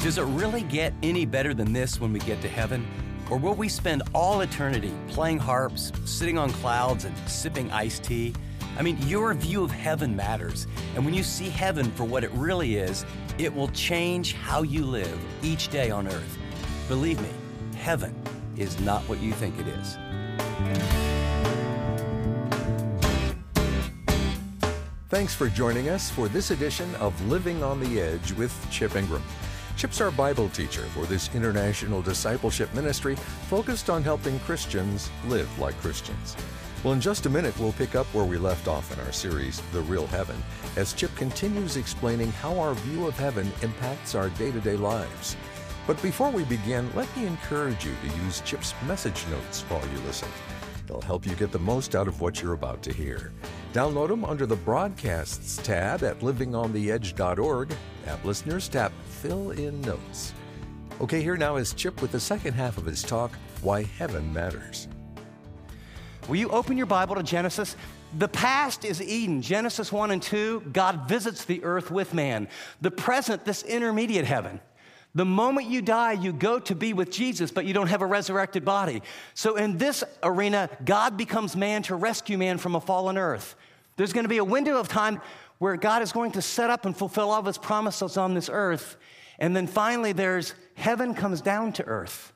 Does it really get any better than this when we get to heaven? Or will we spend all eternity playing harps, sitting on clouds, and sipping iced tea? I mean, your view of heaven matters. And when you see heaven for what it really is, it will change how you live each day on earth. Believe me, heaven is not what you think it is. Thanks for joining us for this edition of Living on the Edge with Chip Ingram. Chip's our Bible teacher for this international discipleship ministry focused on helping Christians live like Christians. Well, in just a minute, we'll pick up where we left off in our series, The Real Heaven, as Chip continues explaining how our view of heaven impacts our day-to-day lives. But before we begin, let me encourage you to use Chip's message notes while you listen. They'll help you get the most out of what you're about to hear. Download them under the Broadcasts tab at livingontheedge.org. App Listeners tap Fill in Notes. Okay, here now is Chip with the second half of his talk, Why Heaven Matters. Will you open your Bible to Genesis? The past is Eden. Genesis 1 and 2, God visits the earth with man. The present, this intermediate heaven. The moment you die, you go to be with Jesus, but you don't have a resurrected body. So in this arena, God becomes man to rescue man from a fallen earth. There's going to be a window of time where God is going to set up and fulfill all of his promises on this earth. And then finally, there's heaven comes down to earth.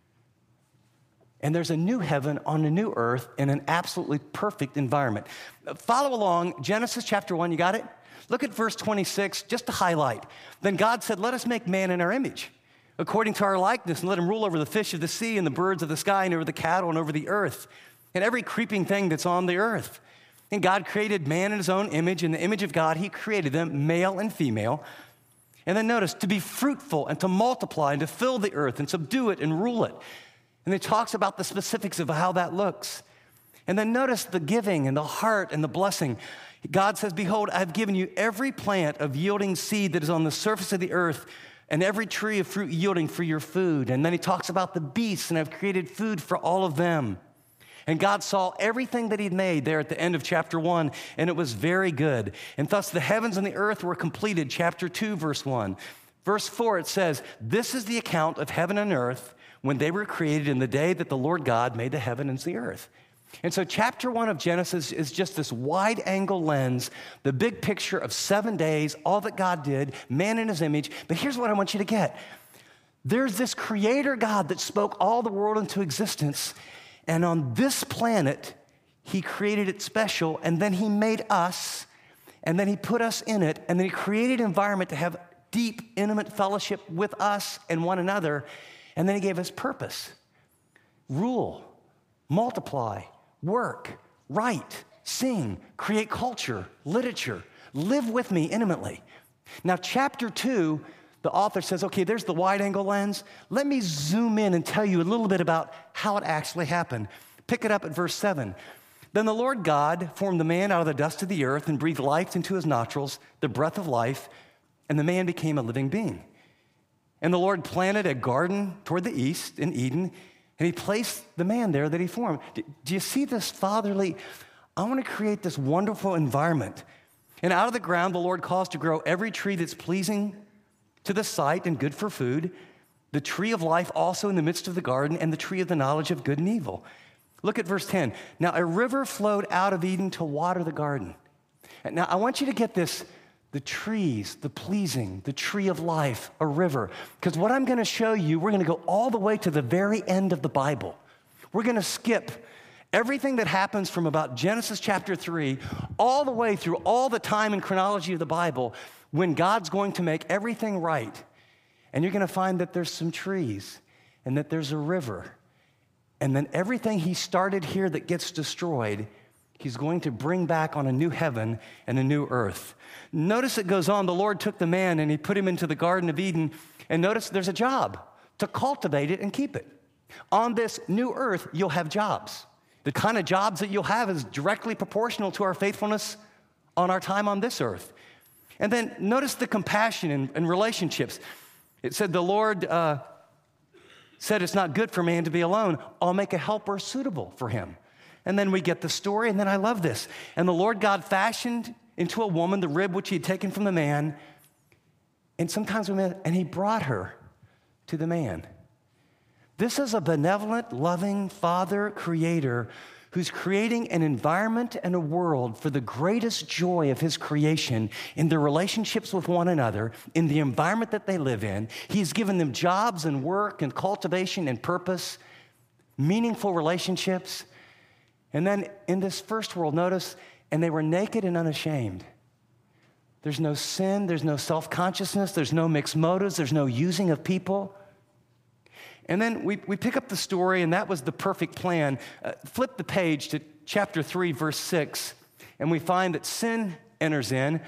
And there's a new heaven on a new earth in an absolutely perfect environment. Follow along, Genesis chapter 1, you got it? Look at verse 26, just to highlight. Then God said, let us make man in our image, according to our likeness, and let him rule over the fish of the sea and the birds of the sky and over the cattle and over the earth and every creeping thing that's on the earth. And God created man in his own image. In the image of God, he created them, male and female. And then notice, to be fruitful and to multiply and to fill the earth and subdue it and rule it. And it talks about the specifics of how that looks. And then notice the giving and the heart and the blessing. God says, behold, I've given you every plant of yielding seed that is on the surface of the earth and every tree of fruit yielding for your food. And then he talks about the beasts, and I've created food for all of them. And God saw everything that he'd made there at the end of chapter 1, and it was very good. And thus the heavens and the earth were completed, chapter 2, verse 1. Verse 4, it says, this is the account of heaven and earth when they were created in the day that the Lord God made the heaven and the earth. And so chapter 1 of Genesis is just this wide-angle lens, the big picture of 7 days, all that God did, man in his image. But here's what I want you to get. There's this creator God that spoke all the world into existence, and on this planet, he created it special, and then he made us, and then he put us in it, and then he created an environment to have deep, intimate fellowship with us and one another, and then he gave us purpose. Rule, multiply, work, write, sing, create culture, literature, live with me intimately. Now, chapter 2, the author says, okay, there's the wide-angle lens. Let me zoom in and tell you a little bit about how it actually happened. Pick it up at verse 7. Then the Lord God formed the man out of the dust of the earth and breathed life into his nostrils, the breath of life, and the man became a living being. And the Lord planted a garden toward the east in Eden, and he placed the man there that he formed. Do you see this fatherly? I want to create this wonderful environment. And out of the ground, the Lord caused to grow every tree that's pleasing to the sight and good for food, the tree of life also in the midst of the garden, and the tree of the knowledge of good and evil. Look at verse 10. Now a river flowed out of Eden to water the garden. Now I want you to get this. The trees, the pleasing, the tree of life, a river. Because what I'm going to show you, we're going to go all the way to the very end of the Bible. We're going to skip everything that happens from about Genesis chapter 3 all the way through all the time and chronology of the Bible when God's going to make everything right. And you're going to find that there's some trees and that there's a river. And then everything he started here that gets destroyed, he's going to bring back on a new heaven and a new earth. Notice it goes on, the Lord took the man and he put him into the Garden of Eden, and notice there's a job to cultivate it and keep it. On this new earth, you'll have jobs. The kind of jobs that you'll have is directly proportional to our faithfulness on our time on this earth. And then notice the compassion and relationships. It said the Lord said it's not good for man to be alone. I'll make a helper suitable for him. And then we get the story, and then I love this. And the Lord God fashioned into a woman the rib which he had taken from the man, and sometimes and he brought her to the man. This is a benevolent, loving Father creator who's creating an environment and a world for the greatest joy of his creation in their relationships with one another, in the environment that they live in. He's given them jobs and work and cultivation and purpose, meaningful relationships. And then in this first world, notice, and they were naked and unashamed. There's no sin, there's no self-consciousness, there's no mixed motives, there's no using of people. And then we pick up the story, and that was the perfect plan. Flip the page to chapter 3, verse 6, and we find that sin enters in.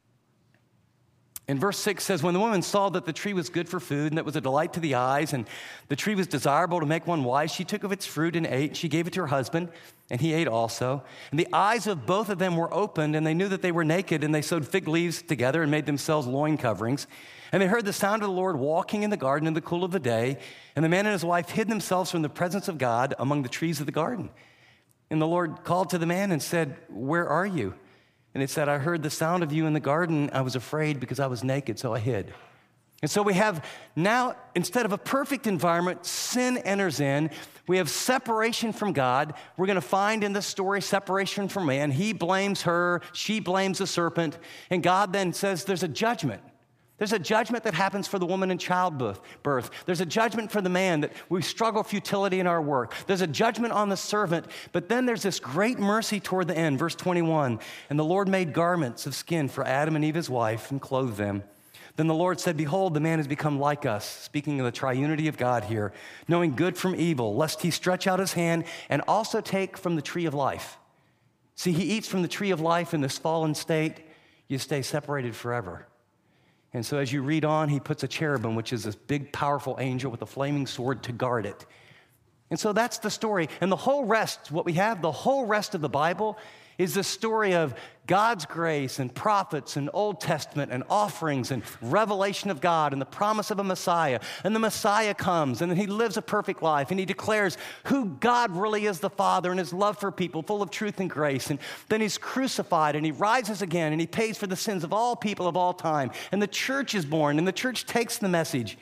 And verse 6 says, when the woman saw that the tree was good for food, and that was a delight to the eyes, and the tree was desirable to make one wise, she took of its fruit and ate. She gave it to her husband, and he ate also. And the eyes of both of them were opened, and they knew that they were naked, and they sewed fig leaves together and made themselves loin coverings. And they heard the sound of the Lord walking in the garden in the cool of the day. And the man and his wife hid themselves from the presence of God among the trees of the garden. And the Lord called to the man and said, where are you? And it said, I heard the sound of you in the garden. I was afraid because I was naked, so I hid. And so we have now, instead of a perfect environment, sin enters in. We have separation from God. We're going to find in this story separation from man. He blames her. She blames the serpent. And God then says there's a judgment. There's a judgment that happens for the woman in childbirth. There's a judgment for the man that we struggle futility in our work. There's a judgment on the servant, but then there's this great mercy toward the end. Verse 21, and the Lord made garments of skin for Adam and Eve, his wife, and clothed them. Then the Lord said, behold, the man has become like us, speaking of the triunity of God here, knowing good from evil, lest he stretch out his hand and also take from the tree of life. See, he eats from the tree of life in this fallen state. You stay separated forever. And so as you read on, he puts a cherubim, which is this big, powerful angel with a flaming sword to guard it. And so that's the story. And the whole rest, what we have, the whole rest of the Bible is the story of God's grace and prophets and Old Testament and offerings and revelation of God and the promise of a Messiah. And the Messiah comes and then he lives a perfect life and he declares who God really is, the Father, and his love for people, full of truth and grace. And then he's crucified and he rises again and he pays for the sins of all people of all time. And the church is born and the church takes the message.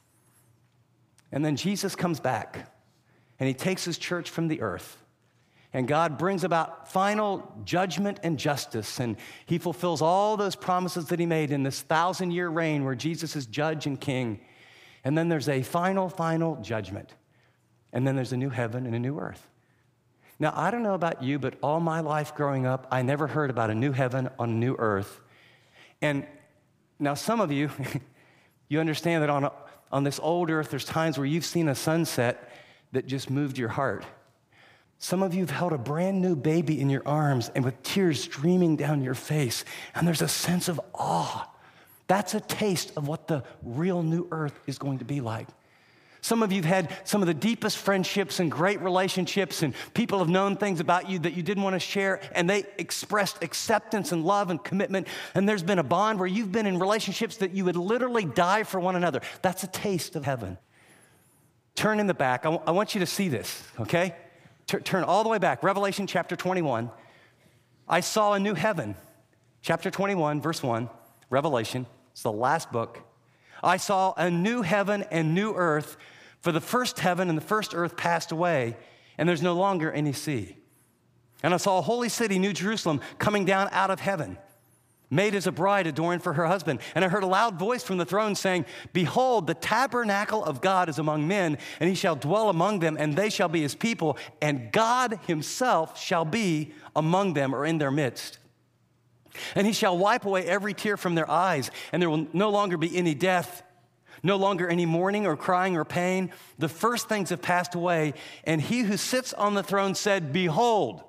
And then Jesus comes back and he takes his church from the earth. And God brings about final judgment and justice, and he fulfills all those promises that he made in this 1,000-year reign where Jesus is judge and king. And then there's a final judgment. And then there's a new heaven and a new earth. Now, I don't know about you, but all my life growing up, I never heard about a new heaven on a new earth. And now some of you, you understand that on this old earth, there's times where you've seen a sunset that just moved your heart. Some of you have held a brand new baby in your arms and with tears streaming down your face, and there's a sense of awe. That's a taste of what the real new earth is going to be like. Some of you have had some of the deepest friendships and great relationships, and people have known things about you that you didn't want to share, and they expressed acceptance and love and commitment, and there's been a bond where you've been in relationships that you would literally die for one another. That's a taste of heaven. Turn in the back. I want you to see this, okay? Turn all the way back. Revelation chapter 21. I saw a new heaven. Chapter 21, verse 1. Revelation. It's the last book. I saw a new heaven and new earth, for the first heaven and the first earth passed away, and there's no longer any sea. And I saw a holy city, New Jerusalem, coming down out of heaven, made as a bride adorned for her husband. And I heard a loud voice from the throne saying, behold, the tabernacle of God is among men, and he shall dwell among them, and they shall be his people, and God himself shall be among them, or in their midst. And he shall wipe away every tear from their eyes, and there will no longer be any death, no longer any mourning or crying or pain. The first things have passed away. And he who sits on the throne said, behold,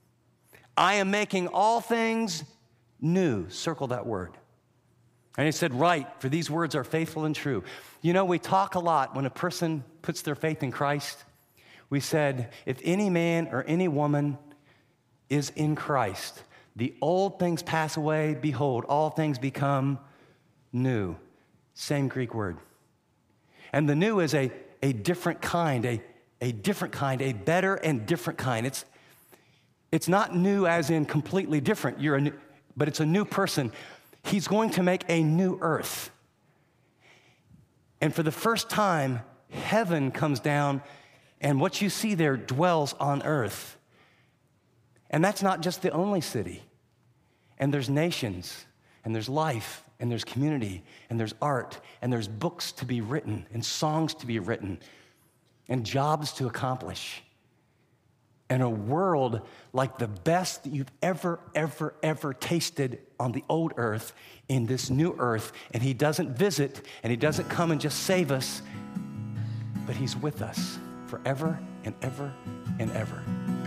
I am making all things new. Circle that word. And he said, right, for these words are faithful and true. You know, we talk a lot when a person puts their faith in Christ. We said, if any man or any woman is in Christ, the old things pass away. Behold, all things become new. Same Greek word. And the new is a different kind, a different kind, a better and different kind. It's not new as in completely different. But it's a new person. He's going to make a new earth. And for the first time, heaven comes down, and what you see there dwells on earth. And that's not just the only city. And there's nations, and there's life, and there's community, and there's art, and there's books to be written, and songs to be written, and jobs to accomplish. And a world like the best that you've ever tasted on the old earth in this new earth. And he doesn't visit, and he doesn't come and just save us, but he's with us forever and ever and ever.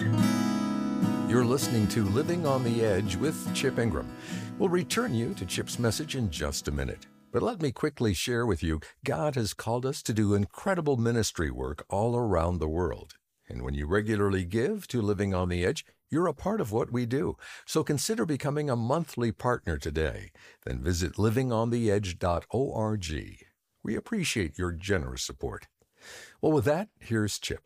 You're listening to Living on the Edge with Chip Ingram. We'll return you to Chip's message in just a minute. But let me quickly share with you, God has called us to do incredible ministry work all around the world. And when you regularly give to Living on the Edge, you're a part of what we do. So consider becoming a monthly partner today. Then visit livingontheedge.org. We appreciate your generous support. Well, with that, here's Chip.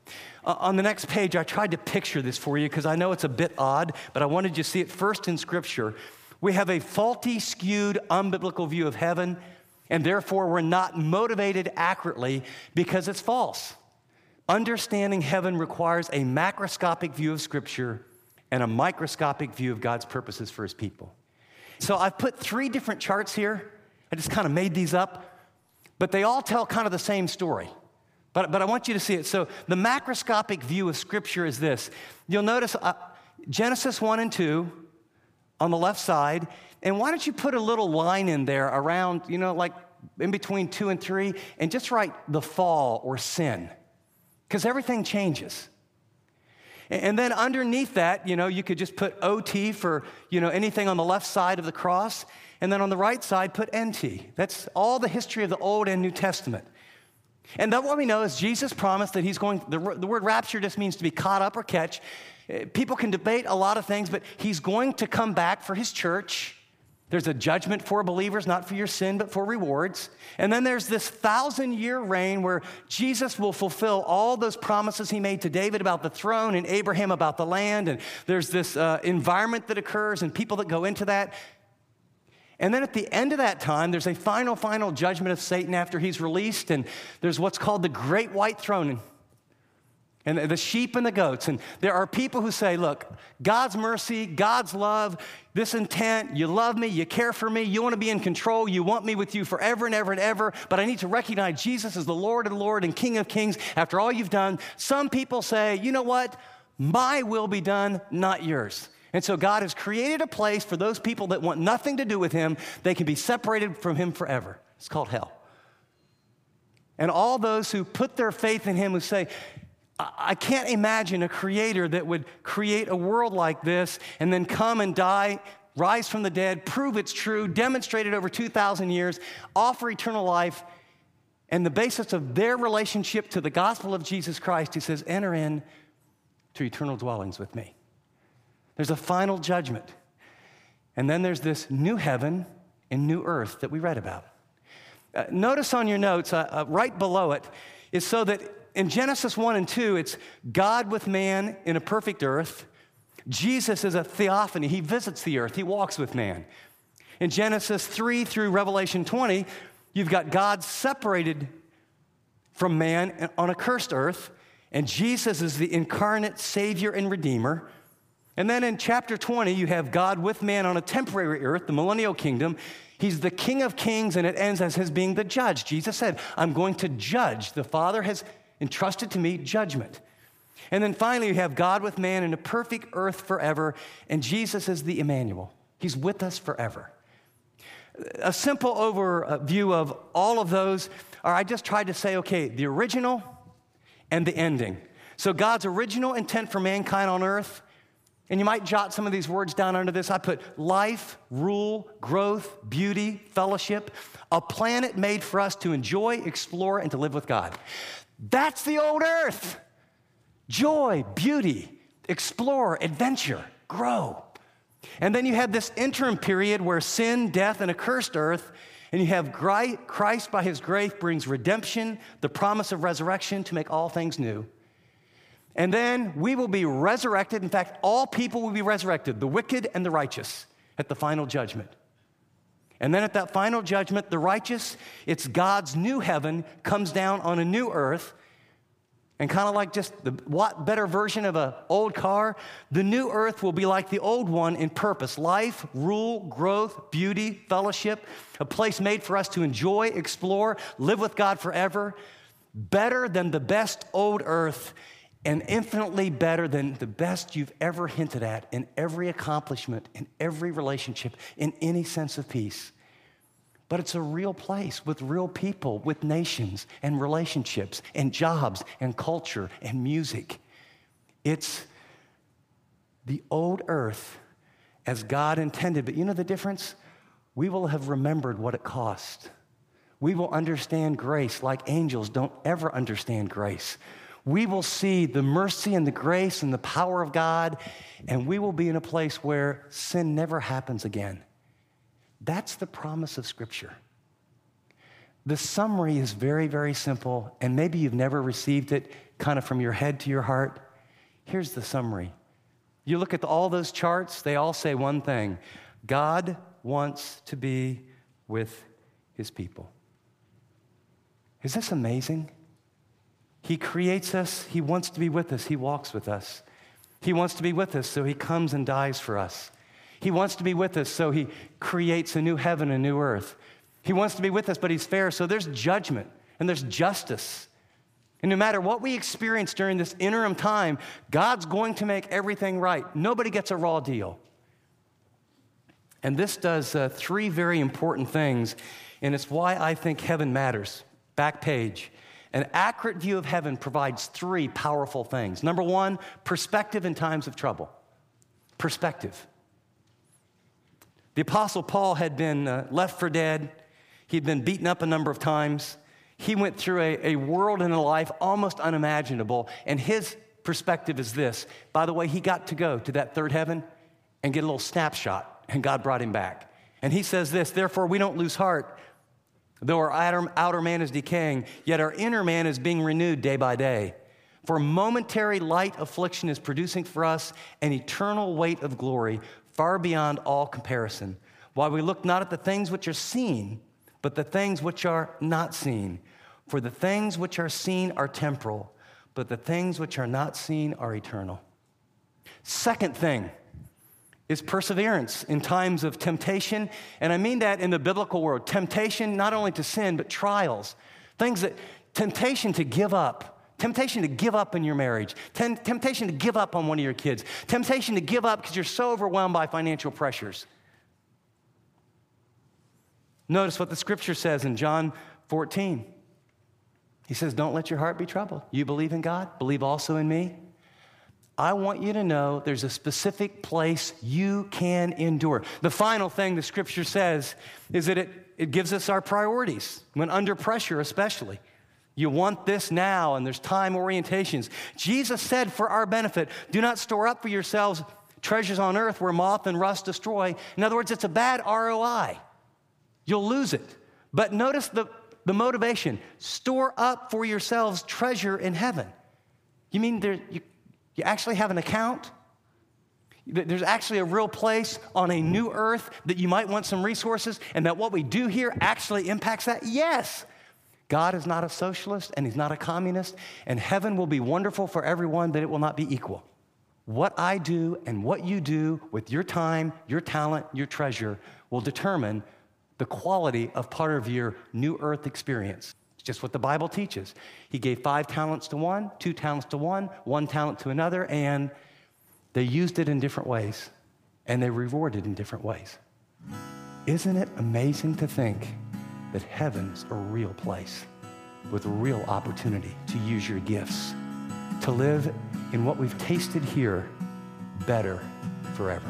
On the next page, I tried to picture this for you because I know it's a bit odd, but I wanted you to see it first in Scripture. We have a faulty, skewed, unbiblical view of heaven, and therefore we're not motivated accurately because it's false. Understanding heaven requires a macroscopic view of Scripture and a microscopic view of God's purposes for his people. So I've put 3 different charts here. I just kind of made these up, but they all tell kind of the same story. But I want you to see it. So the macroscopic view of Scripture is this. You'll notice Genesis 1 and 2 on the left side. And why don't you put a little line in there around, like in between 2 and 3, and just write the fall or sin, because everything changes. And then underneath that, you could just put OT for, anything on the left side of the cross. And then on the right side, put NT. That's all the history of the Old and New Testament. And then what we know is Jesus promised that he's going, the word rapture just means to be caught up or catch. People can debate a lot of things, but he's going to come back for his church. There's a judgment for believers, not for your sin, but for rewards. And then there's this 1,000-year reign where Jesus will fulfill all those promises he made to David about the throne and Abraham about the land. And there's this environment that occurs and people that go into that. And then at the end of that time, there's a final judgment of Satan after he's released. And there's what's called the Great White Throne. And the sheep and the goats. And there are people who say, look, God's mercy, God's love, this intent, you love me, you care for me, you want to be in control, you want me with you forever and ever and ever, but I need to recognize Jesus as the Lord and Lord and King of Kings after all you've done. Some people say, you know what? My will be done, not yours. And so God has created a place for those people that want nothing to do with him. They can be separated from him forever. It's called hell. And all those who put their faith in him who say, I can't imagine a creator that would create a world like this and then come and die, rise from the dead, prove it's true, demonstrate it over 2,000 years, offer eternal life. And the basis of their relationship to the gospel of Jesus Christ, he says, enter in to eternal dwellings with me. There's a final judgment. And then there's this new heaven and new earth that we read about. Notice on your notes, right below it, is so that in Genesis 1 and 2, it's God with man in a perfect earth. Jesus is a theophany. He visits the earth. He walks with man. In Genesis 3 through Revelation 20, you've got God separated from man on a cursed earth, and Jesus is the incarnate Savior and Redeemer. And then in chapter 20, you have God with man on a temporary earth, the millennial kingdom. He's the King of Kings, and it ends as his being the judge. Jesus said, I'm going to judge. The Father has entrusted to me judgment. And then finally, you have God with man in a perfect earth forever, and Jesus is the Emmanuel. He's with us forever. A simple overview of all of those, or I just tried to say, okay, the original and the ending. So God's original intent for mankind on earth, and you might jot some of these words down under this. I put life, rule, growth, beauty, fellowship, a planet made for us to enjoy, explore, and to live with God. That's the old earth. Joy, beauty, explore, adventure, grow. And then you have this interim period where sin, death, and a cursed earth, and you have Christ by his grace brings redemption, the promise of resurrection to make all things new. And then we will be resurrected. In fact, all people will be resurrected, the wicked and the righteous, at the final judgment. And then at that final judgment, the righteous, it's God's new heaven, comes down on a new earth. And kind of like just the what better version of an old car, the new earth will be like the old one in purpose, life, rule, growth, beauty, fellowship, a place made for us to enjoy, explore, live with God forever, better than the best old earth and infinitely better than the best you've ever hinted at in every accomplishment, in every relationship, in any sense of peace. But it's a real place with real people, with nations and relationships and jobs and culture and music. It's the old earth as God intended. But you know the difference? We will have remembered what it cost. We will understand grace like angels don't ever understand grace. We will see the mercy and the grace and the power of God, and we will be in a place where sin never happens again. That's the promise of Scripture. The summary is very, very simple, and maybe you've never received it kind of from your head to your heart. Here's the summary. You look at all those charts, they all say one thing: God wants to be with his people. Is this amazing? He creates us, he wants to be with us, he walks with us. He wants to be with us, so he comes and dies for us. He wants to be with us, so he creates a new heaven, a new earth. He wants to be with us, but he's fair, so there's judgment and there's justice. And no matter what we experience during this interim time, God's going to make everything right. Nobody gets a raw deal. And this does three very important things, and it's why I think heaven matters. Back page. An accurate view of heaven provides three powerful things. Number one, perspective in times of trouble. Perspective. The Apostle Paul had been left for dead. He'd been beaten up a number of times. He went through a world and a life almost unimaginable, and his perspective is this. By the way, he got to go to that third heaven and get a little snapshot, and God brought him back. And he says this: therefore we don't lose heart. Though our outer man is decaying, yet our inner man is being renewed day by day. For momentary light affliction is producing for us an eternal weight of glory far beyond all comparison, while we look not at the things which are seen, but the things which are not seen. For the things which are seen are temporal, but the things which are not seen are eternal. Second thing is perseverance in times of temptation, and I mean that in the biblical world. Temptation not only to sin, but trials. Temptation to give up. Temptation to give up in your marriage. Temptation to give up on one of your kids. Temptation to give up because you're so overwhelmed by financial pressures. Notice what the scripture says in John 14. He says, don't let your heart be troubled. You believe in God, believe also in me. I want you to know there's a specific place you can endure. The final thing the scripture says is that it gives us our priorities, when under pressure especially. You want this now, and there's time orientations. Jesus said for our benefit, do not store up for yourselves treasures on earth where moth and rust destroy. In other words, it's a bad ROI. You'll lose it. But notice the motivation. Store up for yourselves treasure in heaven. You mean you actually have an account? There's actually a real place on a new earth that you might want some resources, and that what we do here actually impacts that? Yes. God is not a socialist, and he's not a communist, and heaven will be wonderful for everyone, but it will not be equal. What I do and what you do with your time, your talent, your treasure will determine the quality of part of your new earth experience. It's just what the Bible teaches. He gave 5 talents to one, 2 talents to one, 1 talent to another, and they used it in different ways, and they rewarded in different ways. Isn't it amazing to think that heaven's a real place with a real opportunity to use your gifts, to live in what we've tasted here better forever?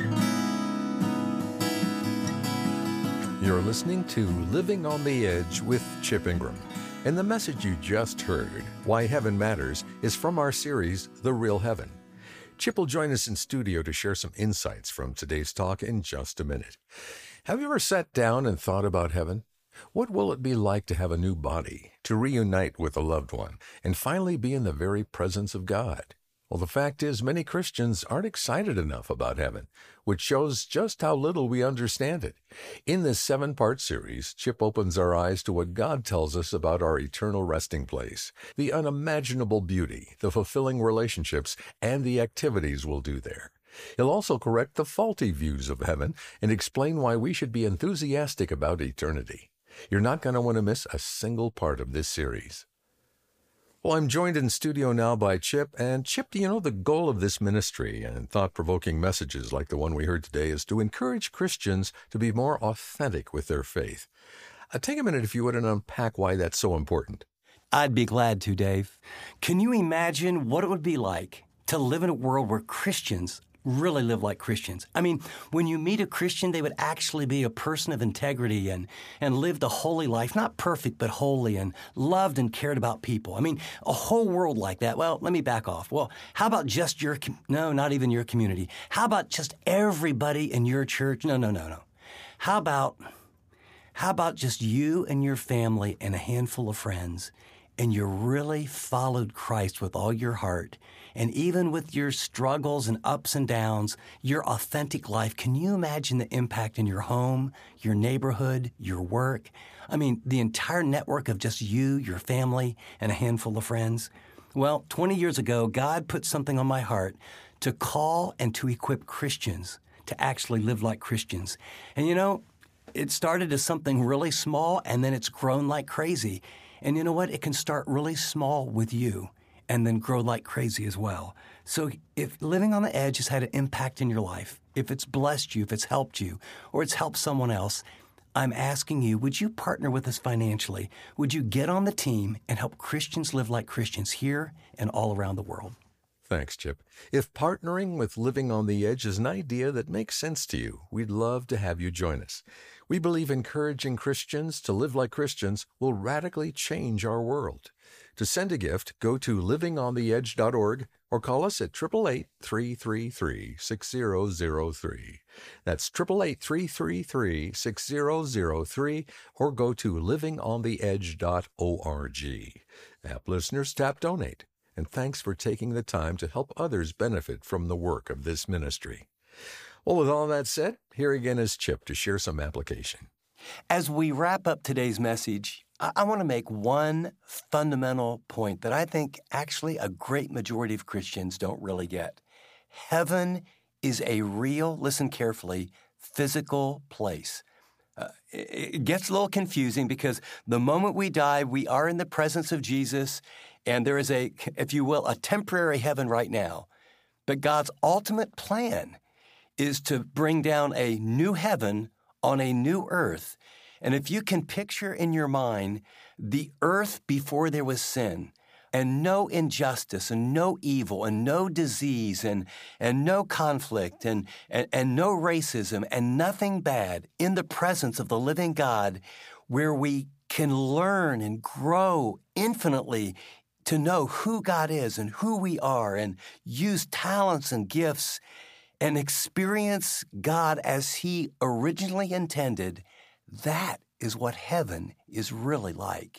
You're listening to Living on the Edge with Chip Ingram. And the message you just heard, Why Heaven Matters, is from our series, The Real Heaven. Chip will join us in studio to share some insights from today's talk in just a minute. Have you ever sat down and thought about heaven? What will it be like to have a new body, to reunite with a loved one, and finally be in the very presence of God? Well, the fact is, many Christians aren't excited enough about heaven, which shows just how little we understand it. In this 7-part series, Chip opens our eyes to what God tells us about our eternal resting place, the unimaginable beauty, the fulfilling relationships, and the activities we'll do there. He'll also correct the faulty views of heaven and explain why we should be enthusiastic about eternity. You're not going to want to miss a single part of this series. Well, I'm joined in studio now by Chip. And Chip, the goal of this ministry and thought-provoking messages like the one we heard today is to encourage Christians to be more authentic with their faith. Take a minute, if you would, and unpack why that's so important. I'd be glad to, Dave. Can you imagine what it would be like to live in a world where Christians really live like Christians? I mean, when you meet a Christian, they would actually be a person of integrity and lived a holy life, not perfect, but holy, and loved and cared about people. I mean, a whole world like that. Well, let me back off. Well, how about just not even your community. How about just everybody in your church? No. How about just you and your family and a handful of friends, and you really followed Christ with all your heart, and even with your struggles and ups and downs, your authentic life? Can you imagine the impact in your home, your neighborhood, your work? I mean, the entire network of just you, your family, and a handful of friends. Well, 20 years ago, God put something on my heart to call and to equip Christians to actually live like Christians. And it started as something really small, and then it's grown like crazy. And you know what? It can start really small with you and then grow like crazy as well. So if living on the edge has had an impact in your life, if it's blessed you, if it's helped you, or it's helped someone else, I'm asking you, would you partner with us financially? Would you get on the team and help Christians live like Christians here and all around the world? Thanks, Chip. If partnering with Living on the Edge is an idea that makes sense to you, we'd love to have you join us. We believe encouraging Christians to live like Christians will radically change our world. To send a gift, go to livingontheedge.org or call us at 888-333-6003. That's 888-333-6003, or go to livingontheedge.org. App listeners, tap donate. And thanks for taking the time to help others benefit from the work of this ministry. Well, with all that said, here again is Chip to share some application. As we wrap up today's message, I want to make one fundamental point that I think actually a great majority of Christians don't really get. Heaven is a real, listen carefully, physical place. It gets a little confusing because the moment we die, we are in the presence of Jesus, and there is if you will, a temporary heaven right now. But God's ultimate plan is to bring down a new heaven on a new earth. And if you can picture in your mind the earth before there was sin, and no injustice, and no evil, and no disease, and no conflict, and no racism, and nothing bad, in the presence of the living God, where we can learn and grow infinitely to know who God is and who we are, and use talents and gifts, and experience God as He originally intended, that is what heaven is really like.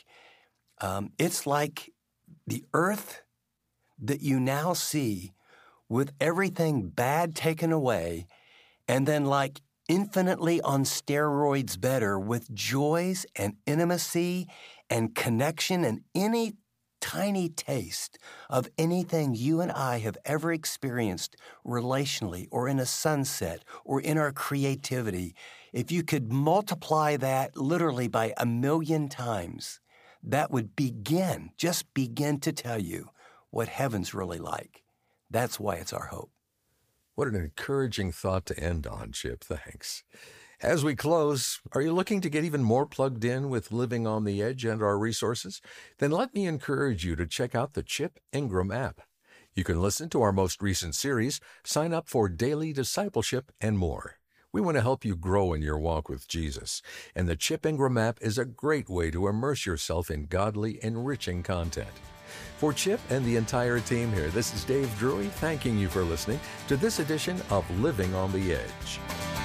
It's like the earth that you now see with everything bad taken away, and then like infinitely on steroids better with joys and intimacy and connection and any tiny taste of anything you and I have ever experienced relationally or in a sunset or in our creativity. If you could multiply that literally by 1,000,000 times, that would just begin to tell you what heaven's really like. That's why it's our hope. What an encouraging thought to end on, Chip. Thanks. As we close, are you looking to get even more plugged in with Living on the Edge and our resources? Then let me encourage you to check out the Chip Ingram app. You can listen to our most recent series, sign up for daily discipleship, and more. We want to help you grow in your walk with Jesus, and the Chip Ingram app is a great way to immerse yourself in godly, enriching content. For Chip and the entire team here, this is Dave Drury thanking you for listening to this edition of Living on the Edge.